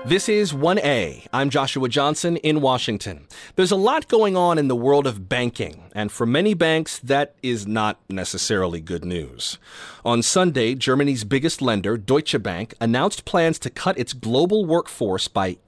This is 1A. I'm Joshua Johnson in Washington. There's a lot going on in the world of banking, and for many banks, that is not necessarily good news. On Sunday, Germany's biggest lender, Deutsche Bank, announced plans to cut its global workforce by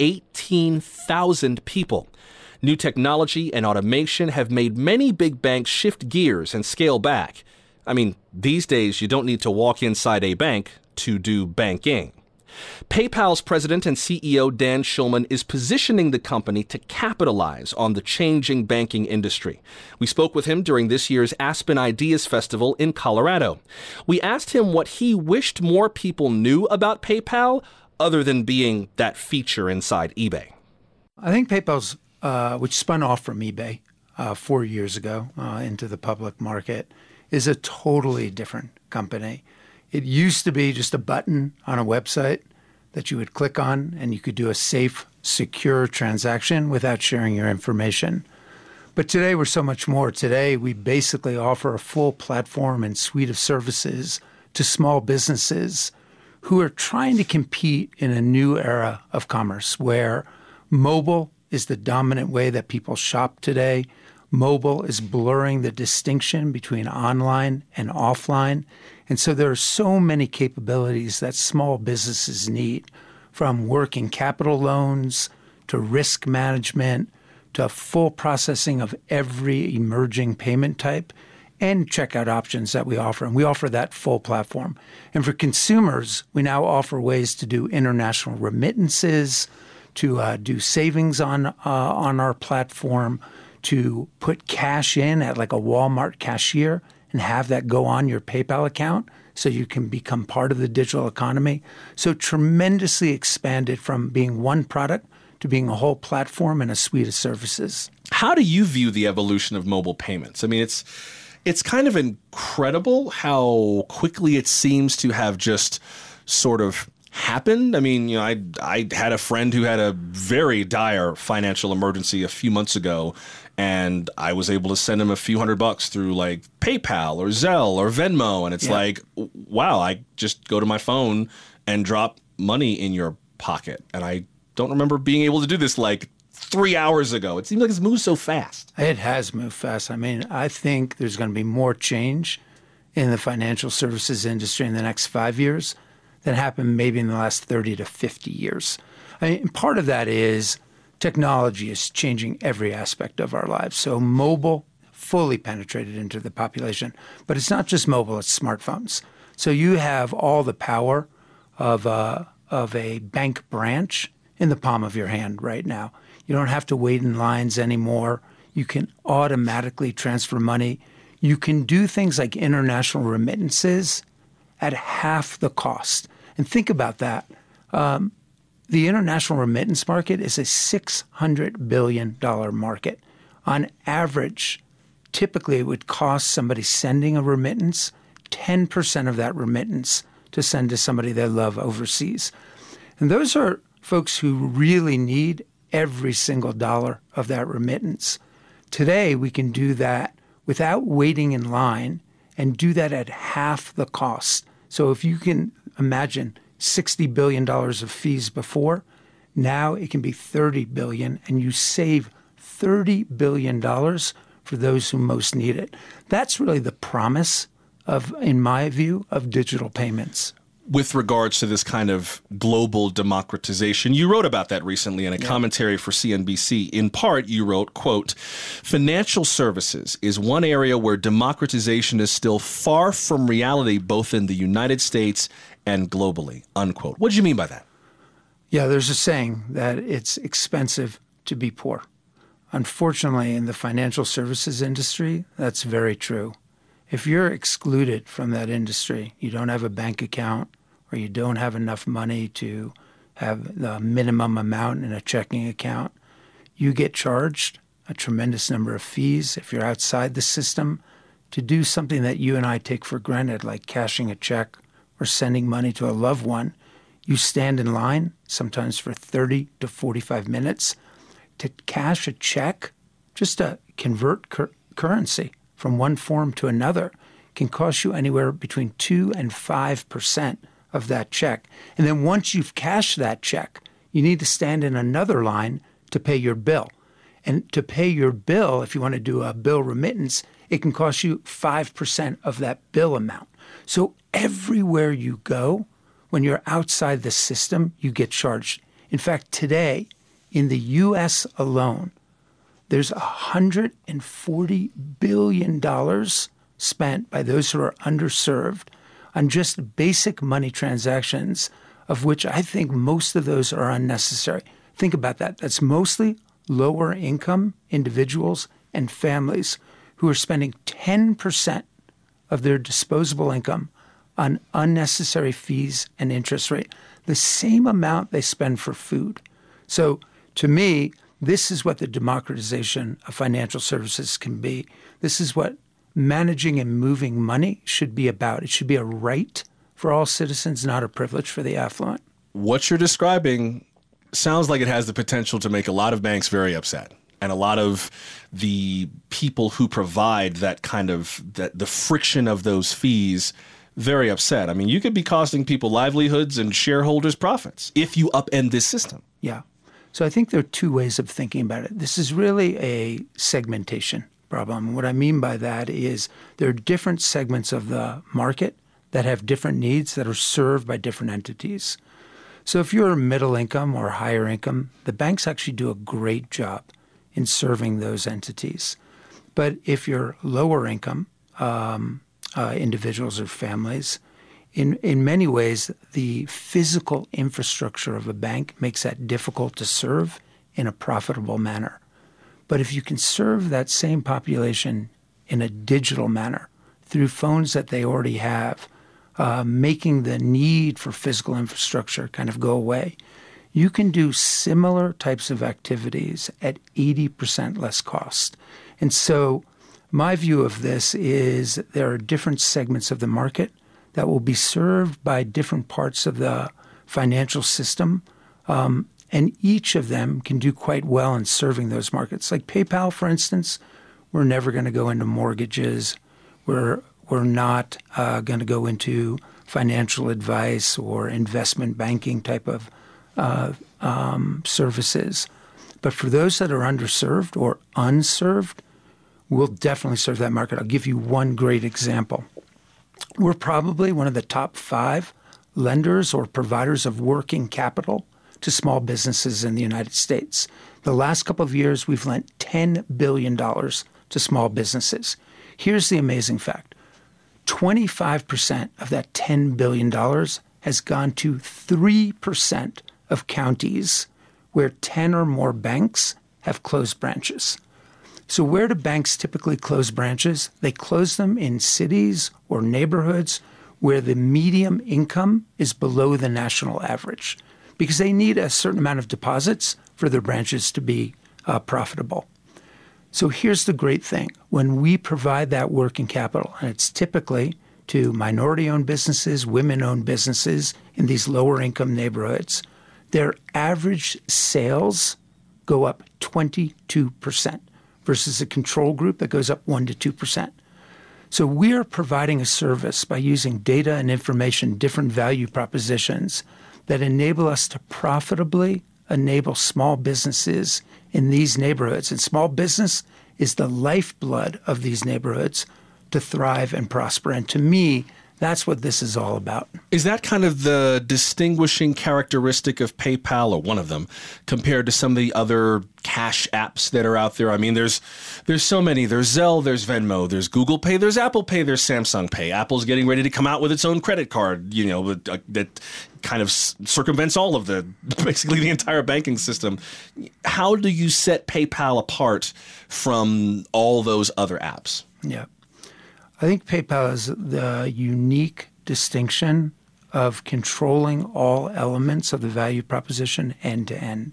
18,000 people. New technology and automation have made many big banks shift gears and scale back. I mean, these days, you don't need to walk inside a bank to do banking. PayPal's president and CEO Dan Schulman is positioning the company to capitalize on the changing banking industry. We spoke with him during this year's Aspen Ideas Festival in Colorado. We asked him what he wished more people knew about PayPal, other than being that feature inside eBay. I think PayPal's, which spun off from eBay 4 years ago into the public market, is a totally different company. It used to be just a button on a website that you would click on and you could do a safe, secure transaction without sharing your information. But today we're so much more. Today we basically offer a full platform and suite of services to small businesses who are trying to compete in a new era of commerce where mobile is the dominant way that people shop today. Mobile is blurring the distinction between online and offline. And so there are so many capabilities that small businesses need, from working capital loans to risk management to full processing of every emerging payment type and checkout options that we offer. And we offer that full platform. And for consumers, we now offer ways to do international remittances, to do savings on our platform, to put cash in at like a Walmart cashier and have that go on your PayPal account so you can become part of the digital economy. So tremendously expanded from being one product to being a whole platform and a suite of services. How do you view the evolution of mobile payments? I mean, it's kind of incredible how quickly it seems to have just sort of happened. I mean, I had a friend who had a very dire financial emergency a few months ago, and I was able to send him a few $100 through like PayPal or Zelle or Venmo. And it's like, wow, I just go to my phone and drop money in your pocket. And I don't remember being able to do this like 3 hours ago. It seems like it's moved so fast. It has moved fast. I mean, I think there's going to be more change in the financial services industry in the next 5 years than happened maybe in the last 30 to 50 years. I mean, part of that is technology is changing every aspect of our lives. So mobile fully penetrated into the population. But it's not just mobile, it's smartphones. So you have all the power of a bank branch in the palm of your hand right now. You don't have to wait in lines anymore. You can automatically transfer money. You can do things like international remittances at half the cost. And think about that. The international remittance market is a $600 billion market. On average, typically it would cost somebody sending a remittance 10% of that remittance to send to somebody they love overseas. And those are folks who really need every single dollar of that remittance. Today, we can do that without waiting in line and do that at half the cost. So if you can imagine $60 billion of fees before, now it can be $30 billion, and you save $30 billion for those who most need it. That's really the promise of, in my view, of digital payments. With regards to this kind of global democratization, you wrote about that recently in a commentary for CNBC. In part, you wrote, quote, "Financial services is one area where democratization is still far from reality, both in the United States and globally," unquote. What do you mean by that? Yeah, there's a saying that it's expensive to be poor. Unfortunately, in the financial services industry, that's very true. If you're excluded from that industry, you don't have a bank account, or you don't have enough money to have the minimum amount in a checking account, you get charged a tremendous number of fees if you're outside the system to do something that you and I take for granted, like cashing a check or sending money to a loved one. You stand in line, sometimes for 30 to 45 minutes, to cash a check, just to convert currency from one form to another, can cost you anywhere between 2 and 5% of that check. And then once you've cashed that check, you need to stand in another line to pay your bill. And to pay your bill, if you want to do a bill remittance, it can cost you 5% of that bill amount. So everywhere you go, when you're outside the system, you get charged. In fact, today, in the U.S. alone, there's $140 billion spent by those who are underserved on just basic money transactions, of which I think most of those are unnecessary. Think about that. That's mostly lower income individuals and families who are spending 10% of their disposable income on unnecessary fees and interest rate, the same amount they spend for food. So to me, this is what the democratization of financial services can be. This is what managing and moving money should be about. It should be a right for all citizens, not a privilege for the affluent. What you're describing sounds like it has the potential to make a lot of banks very upset, and a lot of the people who provide that kind of the friction of those fees very upset. I mean, you could be costing people livelihoods and shareholders profits if you upend this system. Yeah. So I think there are two ways of thinking about it. This is really a segmentation problem. What I mean by that is there are different segments of the market that have different needs that are served by different entities. So if you're middle income or higher income, the banks actually do a great job in serving those entities. But if you're lower income individuals or families, in many ways, the physical infrastructure of a bank makes that difficult to serve in a profitable manner. But if you can serve that same population in a digital manner through phones that they already have, making the need for physical infrastructure kind of go away, you can do similar types of activities at 80% less cost. And so my view of this is there are different segments of the market that will be served by different parts of the financial system, and each of them can do quite well in serving those markets. Like PayPal, for instance, we're never going to go into mortgages. We're not going to go into financial advice or investment banking type of services. But for those that are underserved or unserved, we'll definitely serve that market. I'll give you one great example. We're probably one of the top 5 lenders or providers of working capital to small businesses in the United States. The last couple of years, we've lent $10 billion to small businesses. Here's the amazing fact. 25% of that $10 billion has gone to 3% of counties where 10 or more banks have closed branches. So where do banks typically close branches? They close them in cities or neighborhoods where the median income is below the national average because they need a certain amount of deposits for their branches to be profitable. So here's the great thing. When we provide that working capital, and it's typically to minority-owned businesses, women-owned businesses in these lower-income neighborhoods, their average sales go up 22%. Versus a control group that goes up 1% to 2%. So we are providing a service by using data and information, different value propositions that enable us to profitably enable small businesses in these neighborhoods. And small business is the lifeblood of these neighborhoods to thrive and prosper. And to me, that's what this is all about. Is that kind of the distinguishing characteristic of PayPal, or one of them, compared to some of the other cash apps that are out there? I mean, there's so many. There's Zelle, there's Venmo, there's Google Pay, there's Apple Pay, there's Samsung Pay. Apple's getting ready to come out with its own credit card, that kind of circumvents all of basically the entire banking system. How do you set PayPal apart from all those other apps? Yeah. I think PayPal has the unique distinction of controlling all elements of the value proposition end to end.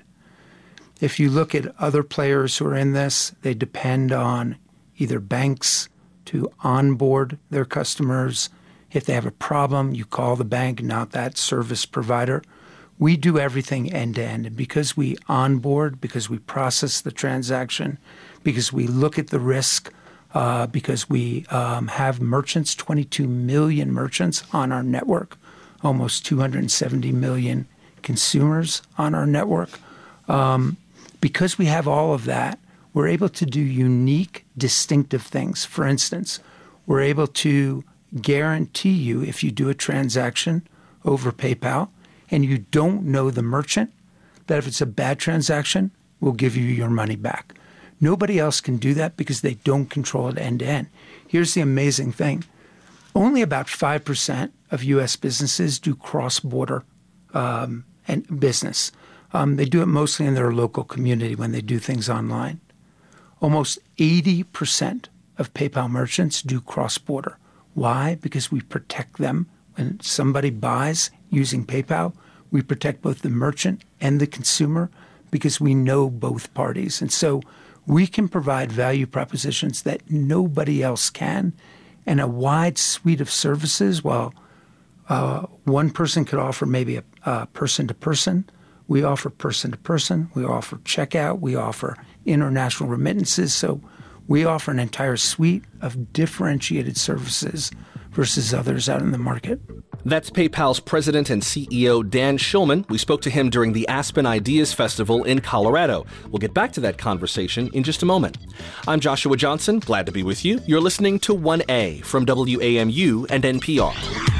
If you look at other players who are in this, they depend on either banks to onboard their customers. If they have a problem, you call the bank, not that service provider. We do everything end to end. And because we onboard, because we process the transaction, because we look at the risk, because we have merchants, 22 million merchants on our network, almost 270 million consumers on our network. Because we have all of that, we're able to do unique, distinctive things. For instance, we're able to guarantee you if you do a transaction over PayPal and you don't know the merchant, that if it's a bad transaction, we'll give you your money back. Nobody else can do that because they don't control it end to end. Here's the amazing thing. Only about 5% of U.S. businesses do cross-border and business. They do it mostly in their local community when they do things online. Almost 80% of PayPal merchants do cross-border. Why? Because we protect them. When somebody buys using PayPal, we protect both the merchant and the consumer because we know both parties. And so we can provide value propositions that nobody else can, and a wide suite of services. While one person could offer maybe a person-to-person, we offer person-to-person, we offer checkout, we offer international remittances. So we offer an entire suite of differentiated services versus others out in the market. That's PayPal's president and CEO, Dan Schulman. We spoke to him during the Aspen Ideas Festival in Colorado. We'll get back to that conversation in just a moment. I'm Joshua Johnson. Glad to be with you. You're listening to 1A from WAMU and NPR.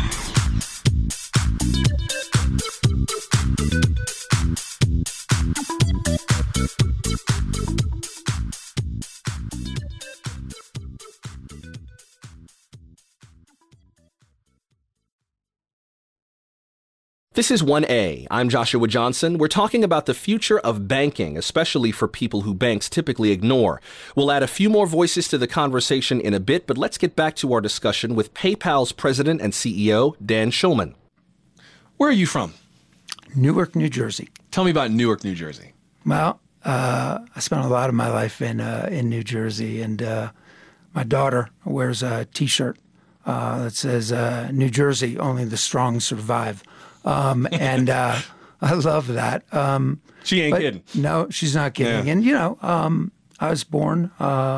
This is 1A. I'm Joshua Johnson. We're talking about the future of banking, especially for people who banks typically ignore. We'll add a few more voices to the conversation in a bit, but let's get back to our discussion with PayPal's president and CEO, Dan Schulman. Where are you from? Newark, New Jersey. Tell me about Newark, New Jersey. Well, I spent a lot of my life in New Jersey, and my daughter wears a T-shirt that says, New Jersey, only the strong survive. And I love that. She ain't kidding. No, she's not kidding. Yeah. And, I was born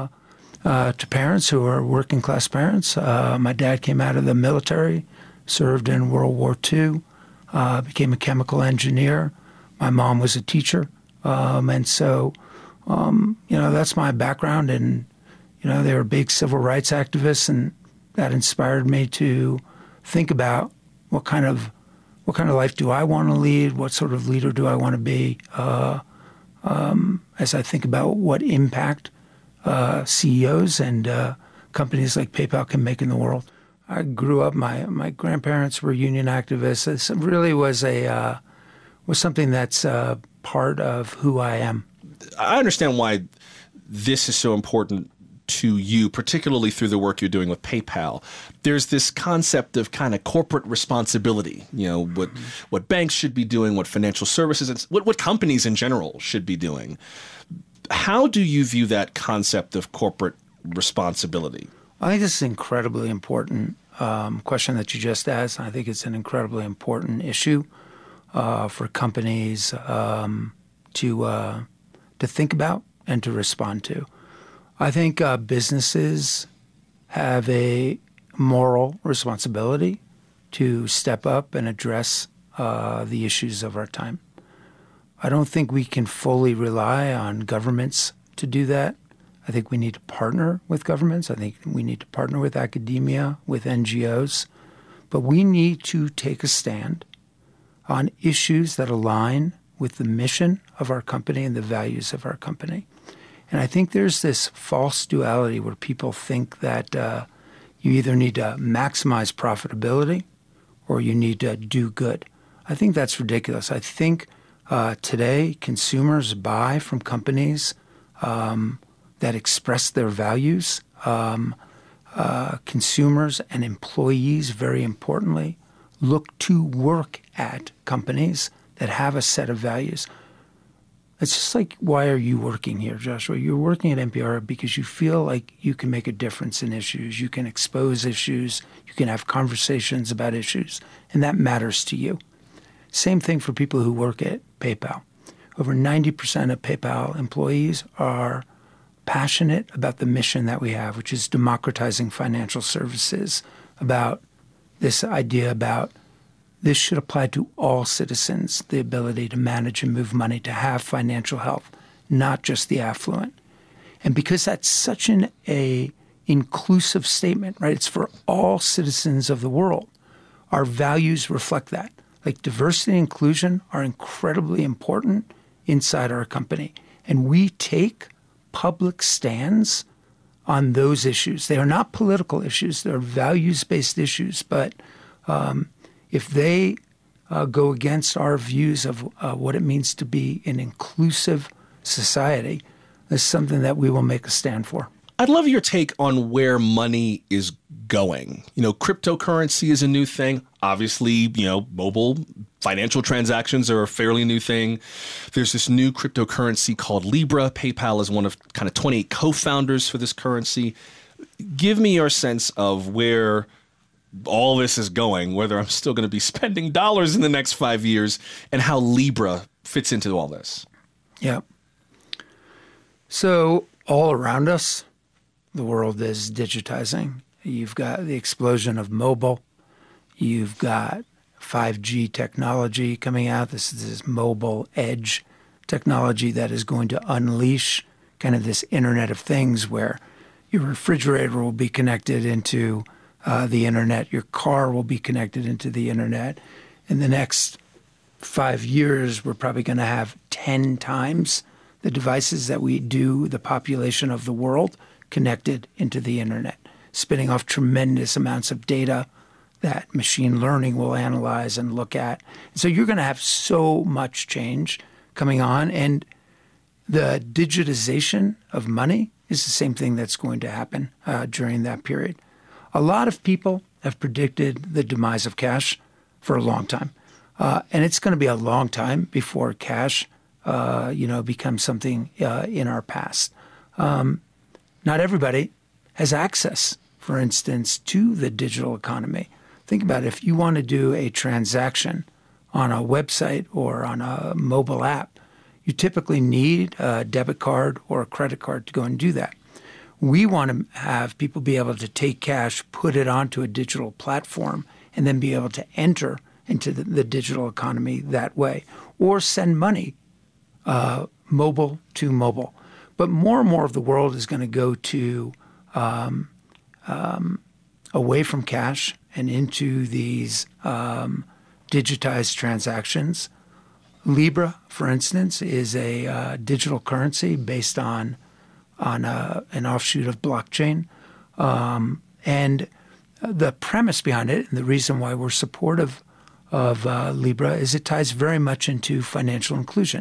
to parents who are working class parents. My dad came out of the military, served in World War II, became a chemical engineer. My mom was a teacher. And so, that's my background. And, they were big civil rights activists, and that inspired me to think about what kind of life do I want to lead? What sort of leader do I want to be? As I think about what impact CEOs and companies like PayPal can make in the world. I grew up. My grandparents were union activists. This really was something that's part of who I am. I understand why this is so important to you, particularly through the work you're doing with PayPal. There's this concept of kind of corporate responsibility, what banks should be doing, what financial services, what companies in general should be doing. How do you view that concept of corporate responsibility? I think this is an incredibly important question that you just asked. I think it's an incredibly important issue for companies to think about and to respond to. I think businesses have a moral responsibility to step up and address the issues of our time. I don't think we can fully rely on governments to do that. I think we need to partner with governments. I think we need to partner with academia, with NGOs. But we need to take a stand on issues that align with the mission of our company and the values of our company. And I think there's this false duality where people think that you either need to maximize profitability or you need to do good. I think that's ridiculous. I think today consumers buy from companies that express their values. Consumers and employees, very importantly, look to work at companies that have a set of values. It's just like, why are you working here, Joshua? You're working at NPR because you feel like you can make a difference in issues. You can expose issues. You can have conversations about issues. And that matters to you. Same thing for people who work at PayPal. Over 90% of PayPal employees are passionate about the mission that we have, which is democratizing financial services, about this idea about this should apply to all citizens, the ability to manage and move money, to have financial health, not just the affluent. And because that's such an inclusive statement, right? It's for all citizens of the world. Our values reflect that. Like diversity and inclusion are incredibly important inside our company. And we take public stands on those issues. They are not political issues. They're values-based issues. But if they go against our views of what it means to be an inclusive society, it's something that we will make a stand for. I'd love your take on where money is going. Cryptocurrency is a new thing. Obviously, mobile financial transactions are a fairly new thing. There's this new cryptocurrency called Libra. PayPal is one of kind of 28 co-founders for this currency. Give me your sense of where all this is going, whether I'm still going to be spending dollars in the next 5 years, and how Libra fits into all this. Yeah. So all around us, the world is digitizing. You've got the explosion of mobile. You've got 5G technology coming out. This is this mobile edge technology that is going to unleash kind of this Internet of Things where your refrigerator will be connected into the Internet. Your car will be connected into the Internet. In the next 5 years, we're probably going to have 10 times the devices that we do, the population of the world, connected into the Internet, spinning off tremendous amounts of data that machine learning will analyze and look at. So you're going to have so much change coming on. And the digitization of money is the same thing that's going to happen during that period. A lot of people have predicted the demise of cash for a long time. And it's going to be a long time before cash becomes something in our past. Not everybody has access, for instance, to the digital economy. Think about it. If you want to do a transaction on a website or on a mobile app, you typically need a debit card or a credit card to go and do that. We want to have people be able to take cash, put it onto a digital platform, and then be able to enter into the digital economy that way, or send money mobile to mobile. But more and more of the world is going to go to away from cash and into these digitized transactions. Libra, for instance, is a digital currency based on an offshoot of blockchain. And the premise behind it, and the reason why we're supportive of Libra, is it ties very much into financial inclusion.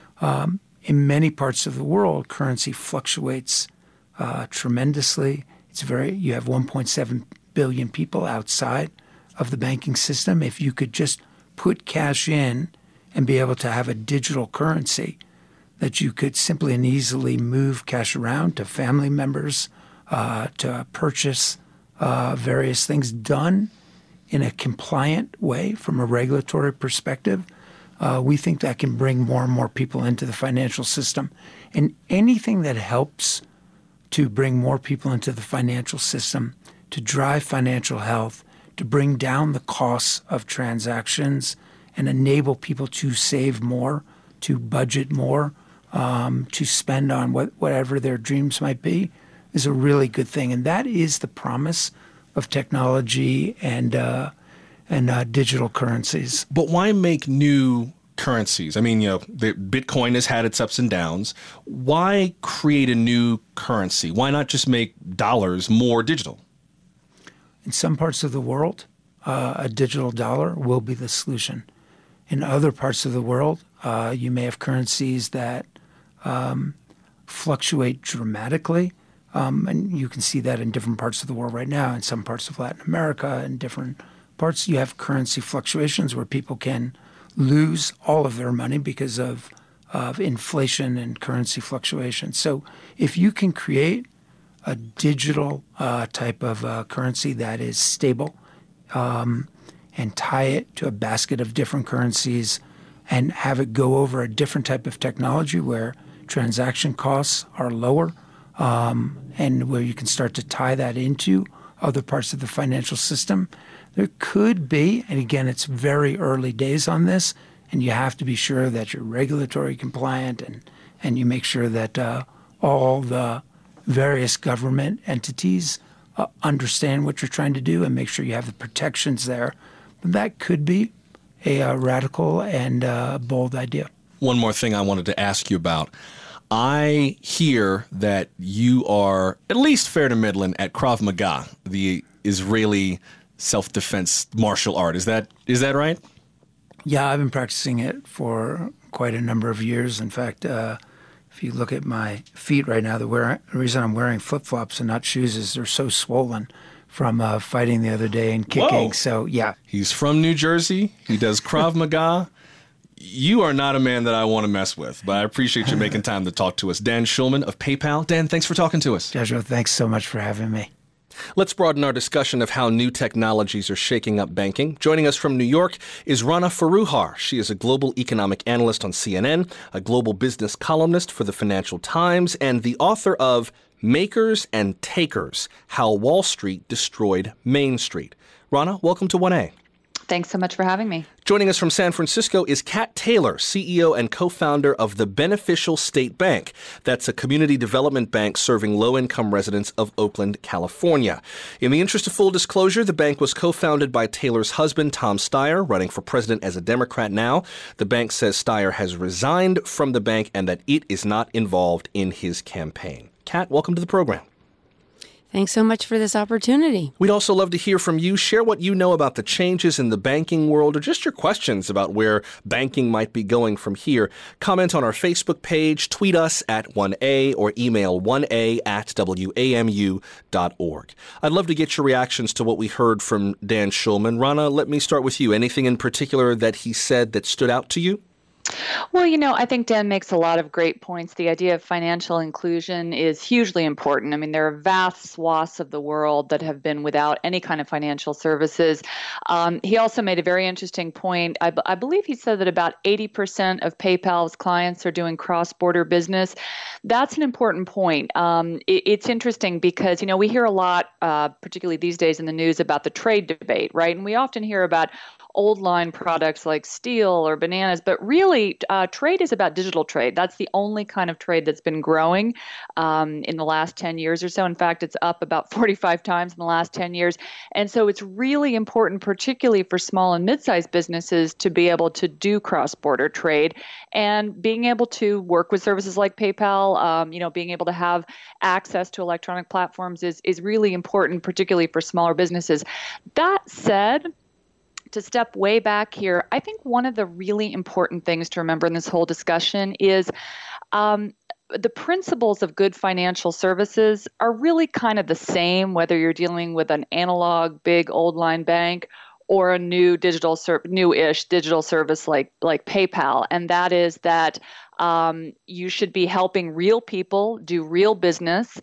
In many parts of the world, currency fluctuates tremendously. You have 1.7 billion people outside of the banking system. If you could just put cash in and be able to have a digital currency that you could simply and easily move cash around to family members, to purchase various things done in a compliant way from a regulatory perspective, we think that can bring more and more people into the financial system. And anything that helps to bring more people into the financial system, to drive financial health, to bring down the costs of transactions and enable people to save more, to budget more, to spend on whatever their dreams might be, is a really good thing. And that is the promise of technology and digital currencies. But why make new currencies? I mean, Bitcoin has had its ups and downs. Why create a new currency? Why not just make dollars more digital? In some parts of the world, a digital dollar will be the solution. In other parts of the world, you may have currencies that fluctuate dramatically. And you can see that in different parts of the world right now. In some parts of Latin America and different parts, you have currency fluctuations where people can lose all of their money because of inflation and currency fluctuations. So if you can create a digital type of currency that is stable and tie it to a basket of different currencies and have it go over a different type of technology where transaction costs are lower, and where you can start to tie that into other parts of the financial system. There could be, and again, it's very early days on this, and you have to be sure that you're regulatory compliant and you make sure that all the various government entities understand what you're trying to do and make sure you have the protections there. But that could be a radical and bold idea. One more thing I wanted to ask you about. I hear that you are at least fair to middling at Krav Maga, the Israeli self-defense martial art. Is that right? Yeah, I've been practicing it for quite a number of years. In fact, if you look at my feet right now, the reason I'm wearing flip-flops and not shoes is they're so swollen from fighting the other day and kicking. Whoa. So, yeah. He's from New Jersey. He does Krav Maga. You are not a man that I want to mess with, but I appreciate you making time to talk to us. Dan Schulman of PayPal. Dan, thanks for talking to us. Joshua, thanks so much for having me. Let's broaden our discussion of how new technologies are shaking up banking. Joining us from New York is Rana Foroohar. She is a global economic analyst on CNN, a global business columnist for the Financial Times, and the author of Makers and Takers, How Wall Street Destroyed Main Street. Rana, welcome to 1A. Thanks so much for having me. Joining us from San Francisco is Kat Taylor, CEO and co-founder of the Beneficial State Bank. That's a community development bank serving low-income residents of Oakland, California. In the interest of full disclosure, the bank was co-founded by Taylor's husband, Tom Steyer, running for president as a Democrat now. The bank says Steyer has resigned from the bank and that it is not involved in his campaign. Kat, welcome to the program. Thanks so much for this opportunity. We'd also love to hear from you. Share what you know about the changes in the banking world or just your questions about where banking might be going from here. Comment on our Facebook page, tweet us at 1A, or email 1A@WAMU.org. I'd love to get your reactions to what we heard from Dan Schulman. Rana, let me start with you. Anything in particular that he said that stood out to you? Well, I think Dan makes a lot of great points. The idea of financial inclusion is hugely important. I mean, there are vast swaths of the world that have been without any kind of financial services. He also made a very interesting point. I believe he said that about 80% of PayPal's clients are doing cross-border business. That's an important point. It's interesting because, we hear a lot, particularly these days in the news, about the trade debate, right? And we often hear about old line products like steel or bananas, but really trade is about digital trade. That's the only kind of trade that's been growing in the last 10 years or so. In fact, it's up about 45 times in the last 10 years. And so it's really important, particularly for small and mid-sized businesses, to be able to do cross-border trade and being able to work with services like PayPal, being able to have access to electronic platforms is really important, particularly for smaller businesses. That said, to step way back here, I think one of the really important things to remember in this whole discussion is the principles of good financial services are really kind of the same, whether you're dealing with an analog, big, old line bank or a new newish digital service like PayPal. And that is that you should be helping real people do real business.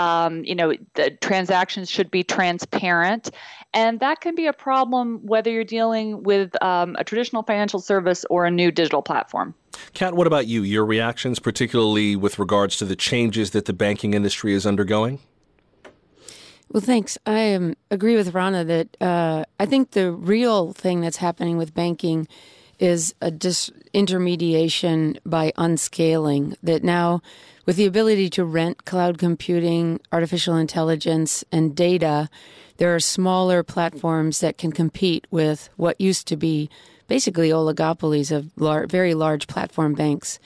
The transactions should be transparent. And that can be a problem whether you're dealing with a traditional financial service or a new digital platform. Kat, what about you? Your reactions, particularly with regards to the changes that the banking industry is undergoing? Well, thanks. I agree with Rana that I think the real thing that's happening with banking is a disintermediation by unscaling, that now with the ability to rent cloud computing, artificial intelligence, and data, there are smaller platforms that can compete with what used to be basically oligopolies of very large platform banks.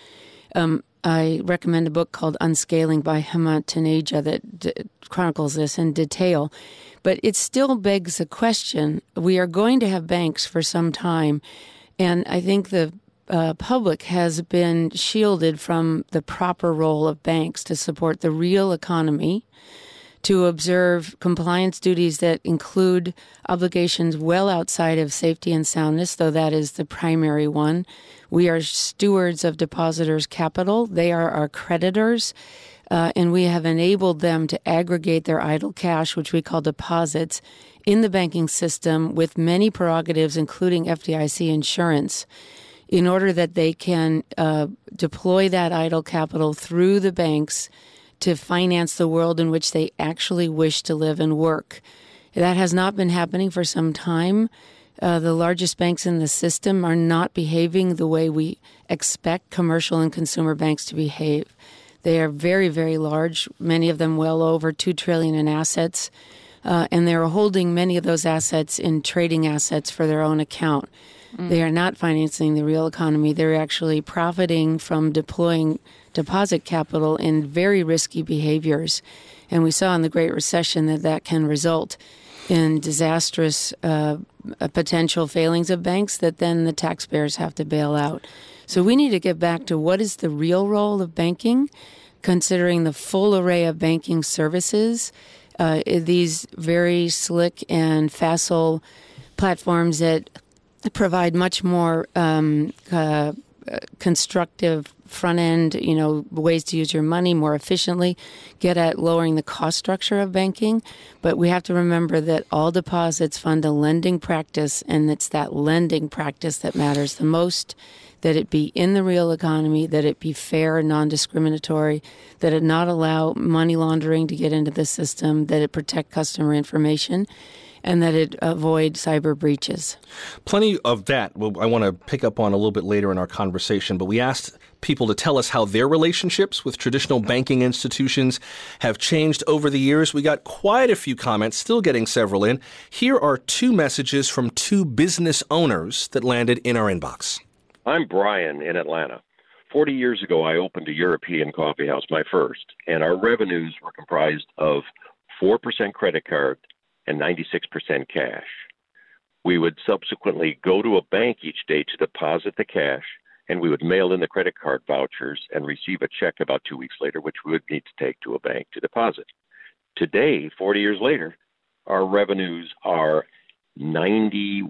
I recommend a book called Unscaling by Hemant Taneja that chronicles this in detail. But it still begs the question, we are going to have banks for some time, and I think the public has been shielded from the proper role of banks to support the real economy, to observe compliance duties that include obligations well outside of safety and soundness, though that is the primary one. We are stewards of depositors' capital. They are our creditors, and we have enabled them to aggregate their idle cash, which we call deposits, in the banking system with many prerogatives, including FDIC insurance, in order that they can deploy that idle capital through the banks to finance the world in which they actually wish to live and work. That has not been happening for some time. The largest banks in the system are not behaving the way we expect commercial and consumer banks to behave. They are very, very large, many of them well over $2 trillion in assets, and they're holding many of those assets in trading assets for their own account. They are not financing the real economy. They're actually profiting from deploying deposit capital in very risky behaviors. And we saw in the Great Recession that can result in disastrous potential failings of banks that then the taxpayers have to bail out. So we need to get back to what is the real role of banking, considering the full array of banking services, these very slick and facile platforms that provide much more constructive front end, ways to use your money more efficiently, get at lowering the cost structure of banking. But we have to remember that all deposits fund a lending practice, and it's that lending practice that matters the most, that it be in the real economy, that it be fair and non-discriminatory, that it not allow money laundering to get into the system, that it protect customer information, and that it avoid cyber breaches. Plenty of that I want to pick up on a little bit later in our conversation, but we asked people to tell us how their relationships with traditional banking institutions have changed over the years. We got quite a few comments, still getting several in. Here are two messages from two business owners that landed in our inbox. I'm Brian in Atlanta. 40 years ago, I opened a European coffee house, my first, and our revenues were comprised of 4% credit card and 96% cash. We would subsequently go to a bank each day to deposit the cash, and we would mail in the credit card vouchers and receive a check about 2 weeks later, which we would need to take to a bank to deposit. Today, 40 years later, our revenues are 91%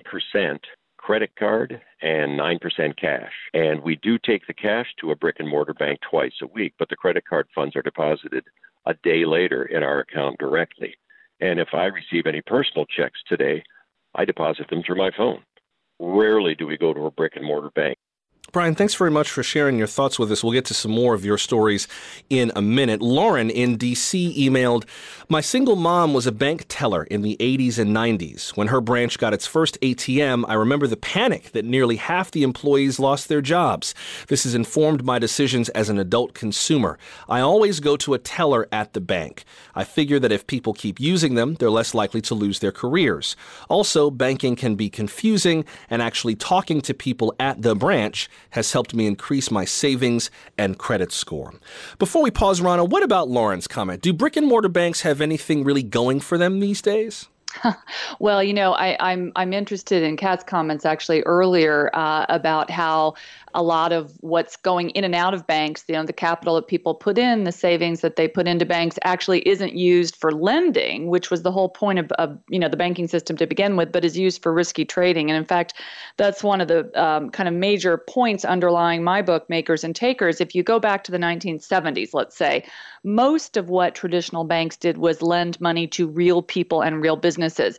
credit card and 9% cash. And we do take the cash to a brick and mortar bank twice a week, but the credit card funds are deposited a day later in our account directly. And if I receive any personal checks today, I deposit them through my phone. Rarely do we go to a brick and mortar bank. Brian, thanks very much for sharing your thoughts with us. We'll get to some more of your stories in a minute. Lauren in D.C. emailed, my single mom was a bank teller in the 80s and 90s. When her branch got its first ATM, I remember the panic that nearly half the employees lost their jobs. This has informed my decisions as an adult consumer. I always go to a teller at the bank. I figure that if people keep using them, they're less likely to lose their careers. Also, banking can be confusing, and actually talking to people at the branch has helped me increase my savings and credit score. Before we pause, Rana, what about Lauren's comment? Do brick and mortar banks have anything really going for them these days? Well, I'm interested in Kat's comments actually earlier about how a lot of what's going in and out of banks, the capital that people put in, the savings that they put into banks actually isn't used for lending, which was the whole point of the banking system to begin with, but is used for risky trading. And in fact, that's one of the kind of major points underlying my book, Makers and Takers. If you go back to the 1970s, let's say, most of what traditional banks did was lend money to real people and real businesses.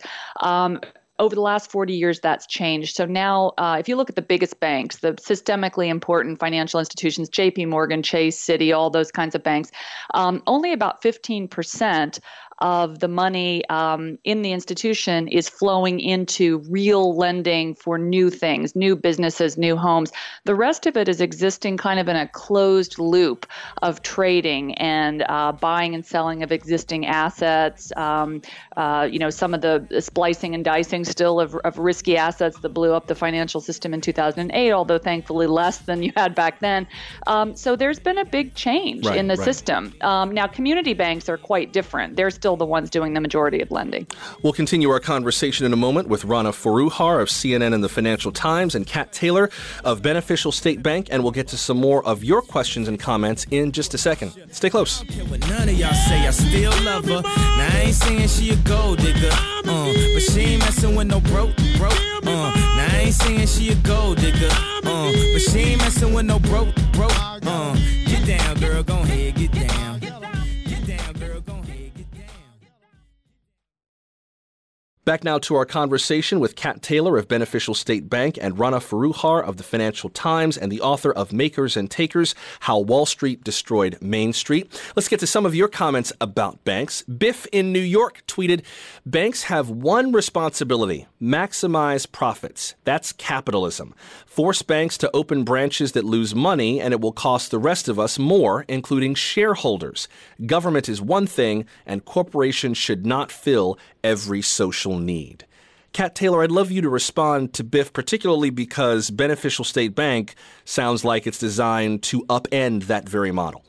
Over the last 40 years, that's changed. So now, if you look at the biggest banks, the systemically important financial institutions, JP Morgan, Chase, Citi, all those kinds of banks, only about 15% of the money in the institution is flowing into real lending for new things, new businesses, new homes. The rest of it is existing kind of in a closed loop of trading and buying and selling of existing assets. Some of the splicing and dicing still of risky assets that blew up the financial system in 2008, although thankfully less than you had back then. So there's been a big change in the system. Now, community banks are quite different. They're still the ones doing the majority of lending. We'll continue our conversation in a moment with Rana Foroohar of CNN and the Financial Times and Kat Taylor of Beneficial State Bank, and we'll get to some more of your questions and comments in just a second. Stay close. None of y'all say I still love her. Now I ain't saying she a gold digger, but she ain't messing with no broke. Now I ain't saying she a gold digger, but she ain't messing with no broke. Get down, girl, go ahead, get down. Get down, girl, go ahead, get down. Back now to our conversation with Kat Taylor of Beneficial State Bank and Rana Foroohar of the Financial Times and the author of Makers and Takers, How Wall Street Destroyed Main Street. Let's get to some of your comments about banks. Biff in New York tweeted, banks have one responsibility, maximize profits. That's capitalism. Force banks to open branches that lose money and it will cost the rest of us more, including shareholders. Government is one thing and corporations should not fill every social need. Kat Taylor, I'd love you to respond to Biff, particularly because Beneficial State Bank sounds like it's designed to upend that very model.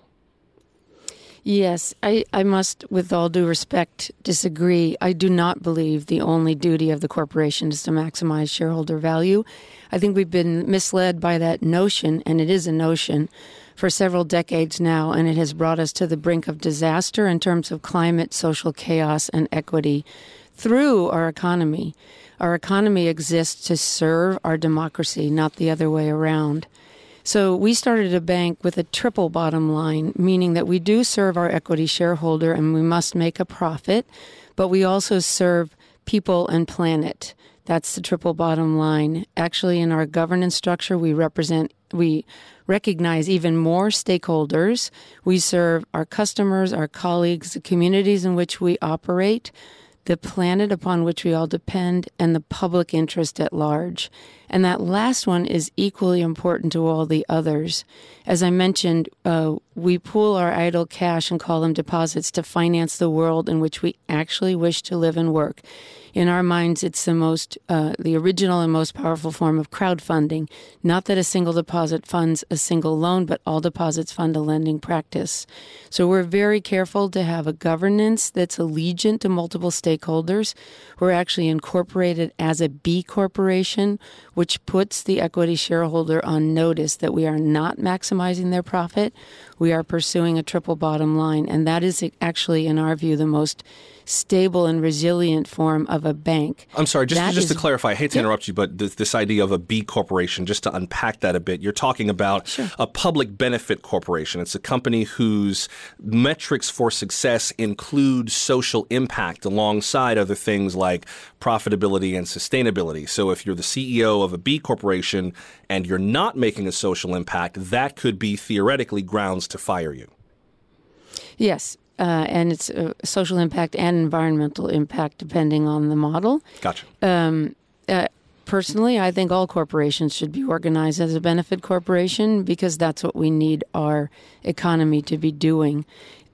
Yes, I must, with all due respect, disagree. I do not believe the only duty of the corporation is to maximize shareholder value. I think we've been misled by that notion, and it is a notion, for several decades now, and it has brought us to the brink of disaster in terms of climate, social chaos, and equity through our economy. Our economy exists to serve our democracy, not the other way around. So we started a bank with a triple bottom line, meaning that we do serve our equity shareholder and we must make a profit, but we also serve people and planet. That's the triple bottom line. Actually, in our governance structure, we recognize even more stakeholders. We serve our customers, our colleagues, the communities in which we operate, the planet upon which we all depend, and the public interest at large. And that last one is equally important to all the others. As I mentioned, we pool our idle cash and call them deposits to finance the world in which we actually wish to live and work. In our minds, it's the original and most powerful form of crowdfunding. Not that a single deposit funds a single loan, but all deposits fund a lending practice. So we're very careful to have a governance that's allegiant to multiple stakeholders. We're actually incorporated as a B corporation, which puts the equity shareholder on notice that we are not maximizing their profit. We are pursuing a triple bottom line, and that is actually, in our view, the most stable and resilient form of a bank. I'm sorry, just to clarify, I hate to interrupt you, but this idea of a B corporation, just to unpack that a bit, you're talking about a public benefit corporation. It's a company whose metrics for success include social impact alongside other things like profitability and sustainability. So if you're the CEO of a B corporation and you're not making a social impact, that could be theoretically grounds to fire you. Yes. And it's social impact and environmental impact, depending on the model. Gotcha. Personally, I think all corporations should be organized as a benefit corporation because that's what we need our economy to be doing.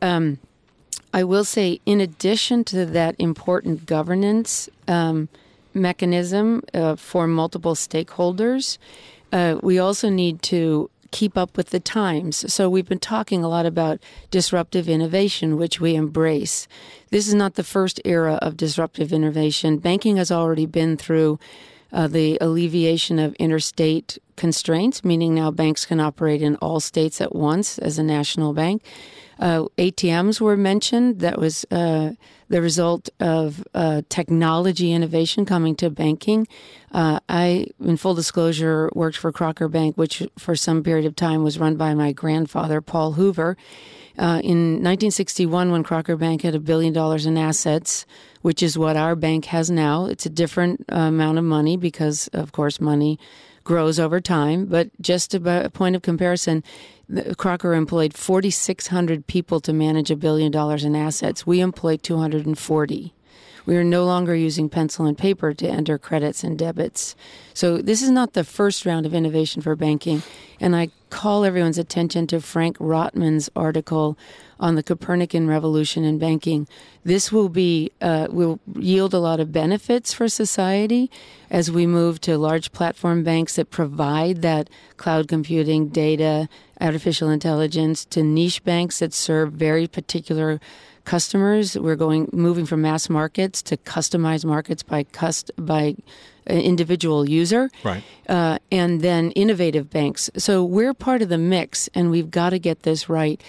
I will say, in addition to that important governance mechanism for multiple stakeholders, we also need to keep up with the times. So we've been talking a lot about disruptive innovation, which we embrace. This is not the first era of disruptive innovation. Banking has already been through the alleviation of interstate constraints, meaning now banks can operate in all states at once as a national bank. ATMs were mentioned. That was the result of technology innovation coming to banking. I, in full disclosure, worked for Crocker Bank, which for some period of time was run by my grandfather, Paul Hoover. In 1961, when Crocker Bank had $1 billion in assets, which is what our bank has now, it's a different amount of money because, of course, money grows over time. But just about a point of comparison, Crocker employed 4,600 people to manage $1 billion in assets. We employ 240. We are no longer using pencil and paper to enter credits and debits. So this is not the first round of innovation for banking. And I call everyone's attention to Frank Rotman's article on the Copernican revolution in banking. This will yield a lot of benefits for society as we move to large platform banks that provide that cloud computing, data, artificial intelligence, to niche banks that serve very particular customers. We're moving from mass markets to customized markets by individual user. Right. And then innovative banks. So we're part of the mix, and we've got to get this right.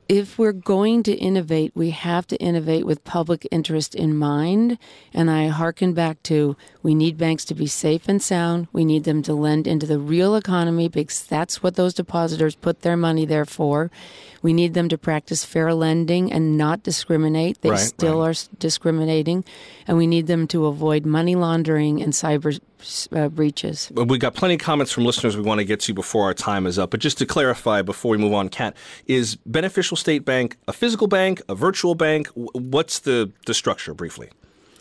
if we're going to innovate, we have to innovate with public interest in mind. And I hearken back to, we need banks to be safe and sound. We need them to lend into the real economy because that's what those depositors put their money there for. We need them to practice fair lending and not discriminate. They still are discriminating. And we need them to avoid money laundering and cyber breaches. We've got plenty of comments from listeners we want to get to before our time is up. But just to clarify before we move on, Kat, is Beneficial State Bank a physical bank, a virtual bank? What's the structure, briefly?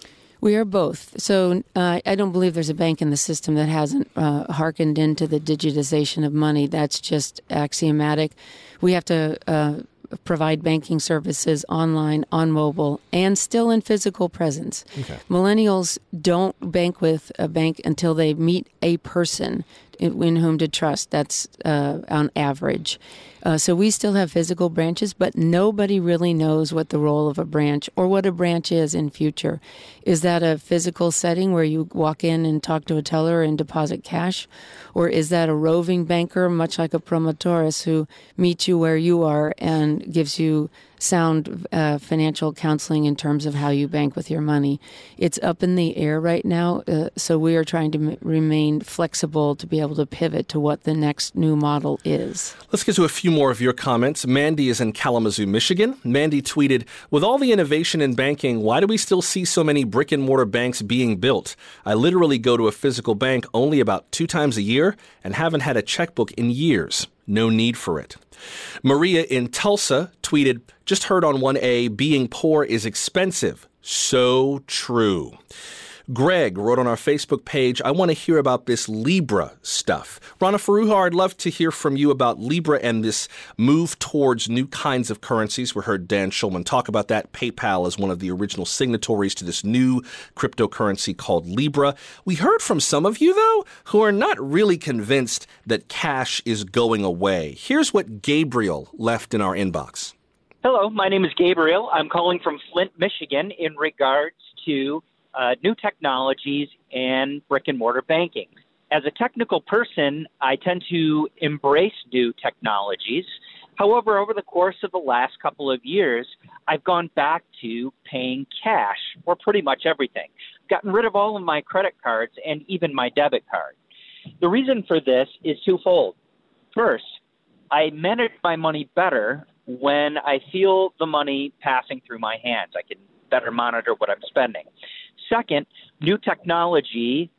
We are both. So I don't believe there's a bank in the system that hasn't hearkened into the digitization of money. That's just axiomatic. We have to provide banking services online, on mobile, and still in physical presence. Okay. Millennials don't bank with a bank until they meet a person in whom to trust. That's on average. So we still have physical branches, but nobody really knows what the role of a branch or what a branch is in future. Is that a physical setting where you walk in and talk to a teller and deposit cash? Or is that a roving banker, much like a promotoris, who meets you where you are and gives you sound financial counseling in terms of how you bank with your money? It's up in the air right now, so we are trying to remain flexible to be able to pivot to what the next new model is. Let's get to a few more of your comments. Mandy is in Kalamazoo, Michigan. Mandy tweeted, with all the innovation in banking, why do we still see so many brick and mortar banks being built? I literally go to a physical bank only about 2 times a year and haven't had a checkbook in years. No need for it. Maria in Tulsa tweeted, just heard on 1A, being poor is expensive. So true. Greg wrote on our Facebook page, I want to hear about this Libra stuff. Rana Foroohar, I'd love to hear from you about Libra and this move towards new kinds of currencies. We heard Dan Schulman talk about that. PayPal is one of the original signatories to this new cryptocurrency called Libra. We heard from some of you, though, who are not really convinced that cash is going away. Here's what Gabriel left in our inbox. Hello, my name is Gabriel. I'm calling from Flint, Michigan in regards to new technologies and brick-and-mortar banking. As a technical person, I tend to embrace new technologies. However, over the course of the last couple of years, I've gone back to paying cash for pretty much everything. I've gotten rid of all of my credit cards and even my debit card. The reason for this is twofold. First, I manage my money better when I feel the money passing through my hands. I can better monitor what I'm spending. Second, new technology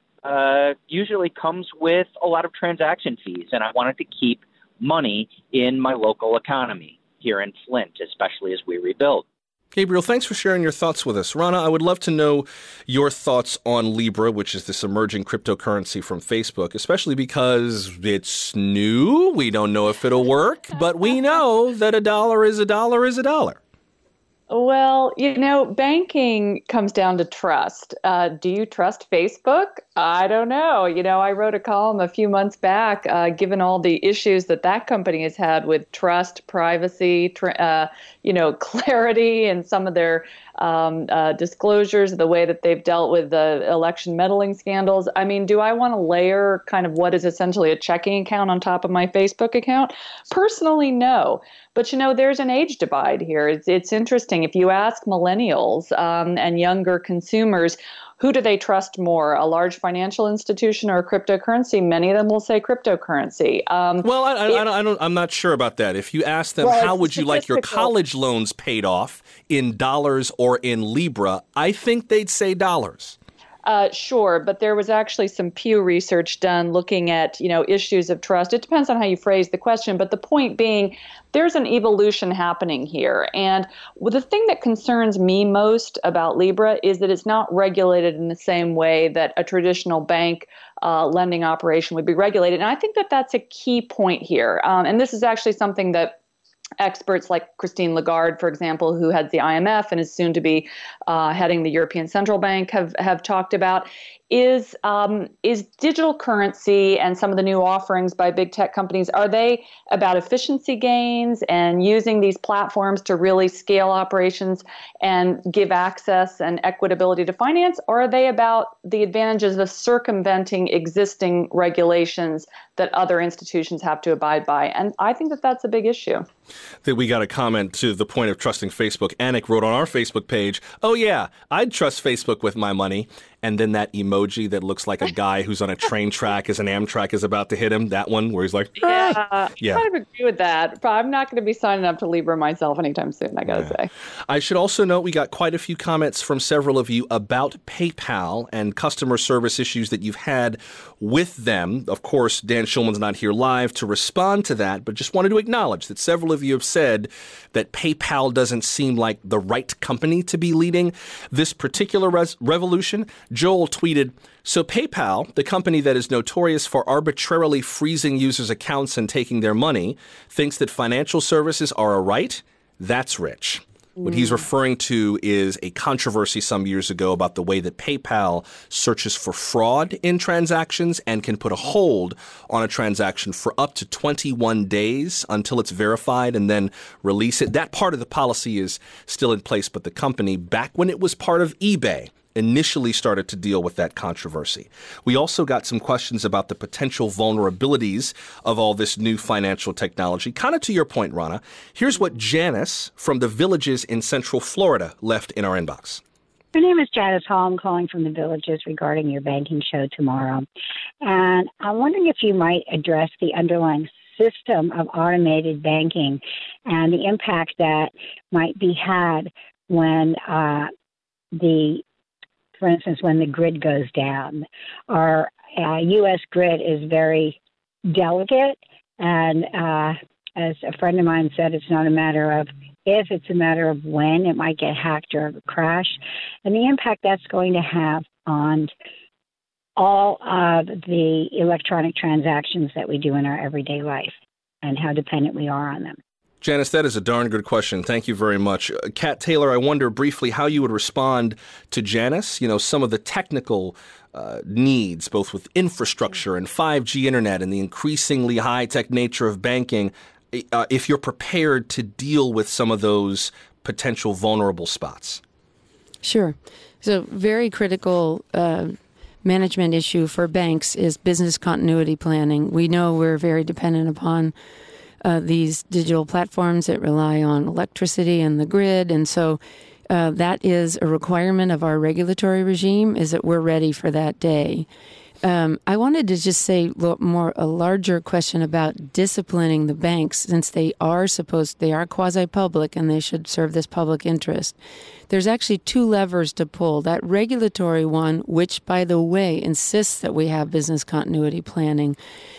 usually comes with a lot of transaction fees, and I wanted to keep money in my local economy here in Flint, especially as we rebuild. Gabriel, thanks for sharing your thoughts with us. Rana, I would love to know your thoughts on Libra, which is this emerging cryptocurrency from Facebook, especially because it's new. We don't know if it'll work, but we know that a dollar is a dollar is a dollar. Well, banking comes down to trust. Do you trust Facebook? I don't know. I wrote a column a few months back, given all the issues that company has had with trust, privacy, clarity, and some of their disclosures, the way that they've dealt with the election meddling scandals. I mean, do I want to layer kind of what is essentially a checking account on top of my Facebook account? Personally, no. But, there's an age divide here. It's interesting. If you ask millennials and younger consumers, who do they trust more, a large financial institution or a cryptocurrency? Many of them will say cryptocurrency. I'm not sure about that. If you ask them, how would you like your college loans paid off, in dollars or in Libra, I think they'd say dollars. Sure, but there was actually some Pew research done looking at, issues of trust. It depends on how you phrase the question, but the point being, there's an evolution happening here. And the thing that concerns me most about Libra is that it's not regulated in the same way that a traditional bank lending operation would be regulated. And I think that that's a key point here. And this is actually something that experts like Christine Lagarde, for example, who heads the IMF and is soon to be heading the European Central Bank, have talked about. is digital currency and some of the new offerings by big tech companies, are they about efficiency gains and using these platforms to really scale operations and give access and equitability to finance? Or are they about the advantages of circumventing existing regulations that other institutions have to abide by? And I think that that's a big issue. That we got a comment to the point of trusting Facebook. Anik wrote on our Facebook page, "Oh yeah, I'd trust Facebook with my money." And then that emoji that looks like a guy who's on a train track as an Amtrak is about to hit him. That one where he's like, I kind of agree with that. But I'm not going to be signing up to Libra myself anytime soon, I got to say. I should also note we got quite a few comments from several of you about PayPal and customer service issues that you've had with them. Of course, Dan Schulman's not here live to respond to that, but just wanted to acknowledge that several of you have said that PayPal doesn't seem like the right company to be leading this particular revolution. Joel tweeted, "So PayPal, the company that is notorious for arbitrarily freezing users' accounts and taking their money, thinks that financial services are a right? That's rich." What he's referring to is a controversy some years ago about the way that PayPal searches for fraud in transactions and can put a hold on a transaction for up to 21 days until it's verified and then release it. That part of the policy is still in place, but the company, back when it was part of eBay, initially started to deal with that controversy. We also got some questions about the potential vulnerabilities of all this new financial technology. Kind of to your point, Rana, here's what Janice from the Villages in Central Florida left in our inbox. My name is Janice Hall. I'm calling from the Villages regarding your banking show tomorrow. And I'm wondering if you might address the underlying system of automated banking and the impact that might be had when for instance, when the grid goes down. Our U.S. grid is very delicate, and as a friend of mine said, it's not a matter of if, it's a matter of when it might get hacked or crash, and the impact that's going to have on all of the electronic transactions that we do in our everyday life and how dependent we are on them. Janice, that is a darn good question. Thank you very much. Kat Taylor, I wonder briefly how you would respond to Janice, some of the technical needs, both with infrastructure and 5G internet and the increasingly high-tech nature of banking, if you're prepared to deal with some of those potential vulnerable spots. Sure. So very critical management issue for banks is business continuity planning. We know we're very dependent upon these digital platforms that rely on electricity and the grid. And so that is a requirement of our regulatory regime, is that we're ready for that day. I wanted to just say a larger question about disciplining the banks, since they are quasi-public and they should serve this public interest. There's actually two levers to pull. That regulatory one, which, by the way, insists that we have business continuity planning,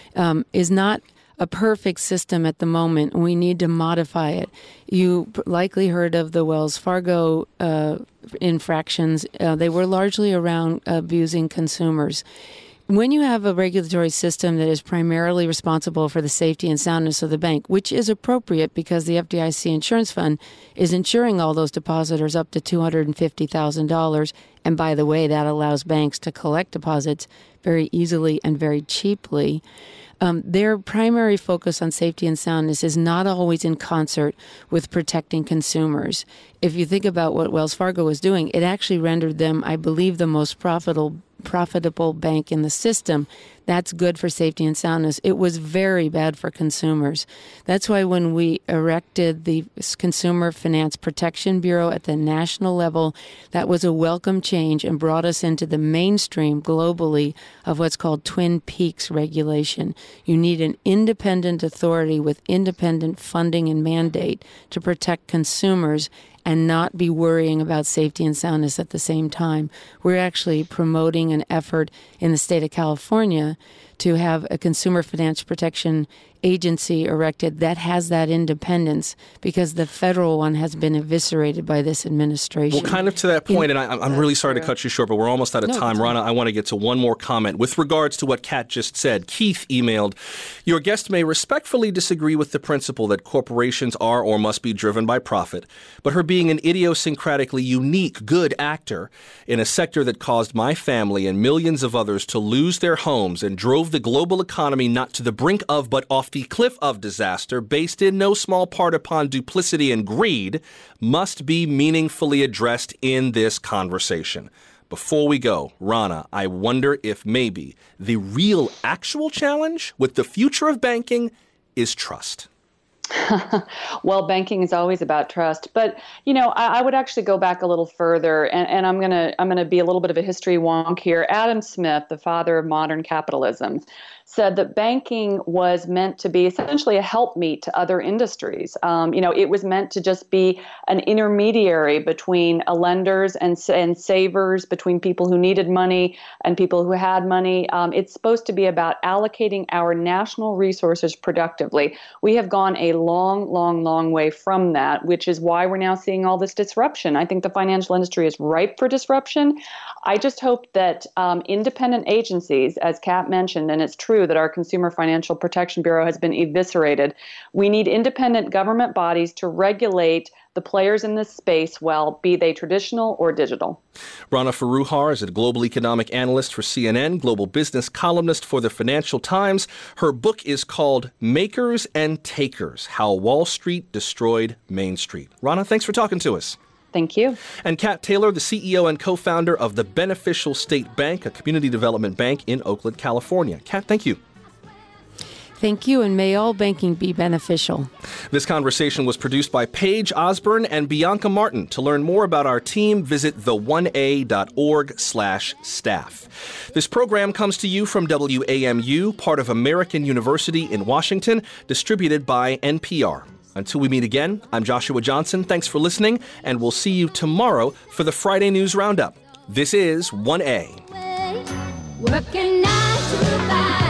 is not a perfect system at the moment. We need to modify it. You likely heard of the Wells Fargo infractions. They were largely around abusing consumers. When you have a regulatory system that is primarily responsible for the safety and soundness of the bank, which is appropriate because the FDIC insurance fund is insuring all those depositors up to $250,000, and by the way, that allows banks to collect deposits very easily and very cheaply. Their primary focus on safety and soundness is not always in concert with protecting consumers. If you think about what Wells Fargo was doing, it actually rendered them, I believe, the most profitable bank in the system. That's good for safety and soundness. It was very bad for consumers. That's why when we erected the Consumer Finance Protection Bureau at the national level, that was a welcome change and brought us into the mainstream globally of what's called Twin Peaks regulation. You need an independent authority with independent funding and mandate to protect consumers and not be worrying about safety and soundness at the same time. We're actually promoting an effort in the state of California to have a consumer financial protection agency erected that has that independence, because the federal one has been eviscerated by this administration. Well, kind of to that point, and I'm really sorry to cut you short, but we're almost out of time. Rana, I want to get to one more comment. With regards to what Kat just said, Keith emailed, your guest may respectfully disagree with the principle that corporations are or must be driven by profit, but her being an idiosyncratically unique, good actor in a sector that caused my family and millions of others to lose their homes and drove the global economy not to the brink of, but off the cliff of disaster, based in no small part upon duplicity and greed, must be meaningfully addressed in this conversation. Before we go, Rana, I wonder if maybe the real actual challenge with the future of banking is trust. Well, banking is always about trust, but I would actually go back a little further, and I'm gonna be a little bit of a history wonk here. Adam Smith, the father of modern capitalism, said that banking was meant to be essentially a helpmeet to other industries. It was meant to just be an intermediary between lenders and savers, between people who needed money and people who had money. It's supposed to be about allocating our national resources productively. We have gone a long, long, long way from that, which is why we're now seeing all this disruption. I think the financial industry is ripe for disruption. I just hope that independent agencies, as Kat mentioned, and it's true that our Consumer Financial Protection Bureau has been eviscerated. We need independent government bodies to regulate the players in this space, well, be they traditional or digital. Rana Foroohar is a global economic analyst for CNN, global business columnist for the Financial Times. Her book is called Makers and Takers: How Wall Street Destroyed Main Street. Rana, thanks for talking to us. Thank you. And Kat Taylor, the CEO and co-founder of the Beneficial State Bank, a community development bank in Oakland, California. Kat, thank you. Thank you, and may all banking be beneficial. This conversation was produced by Paige Osborne and Bianca Martin. To learn more about our team, visit the1a.org/staff. This program comes to you from WAMU, part of American University in Washington, distributed by NPR. Until we meet again, I'm Joshua Johnson. Thanks for listening, and we'll see you tomorrow for the Friday News Roundup. This is 1A. Working 9 to 5.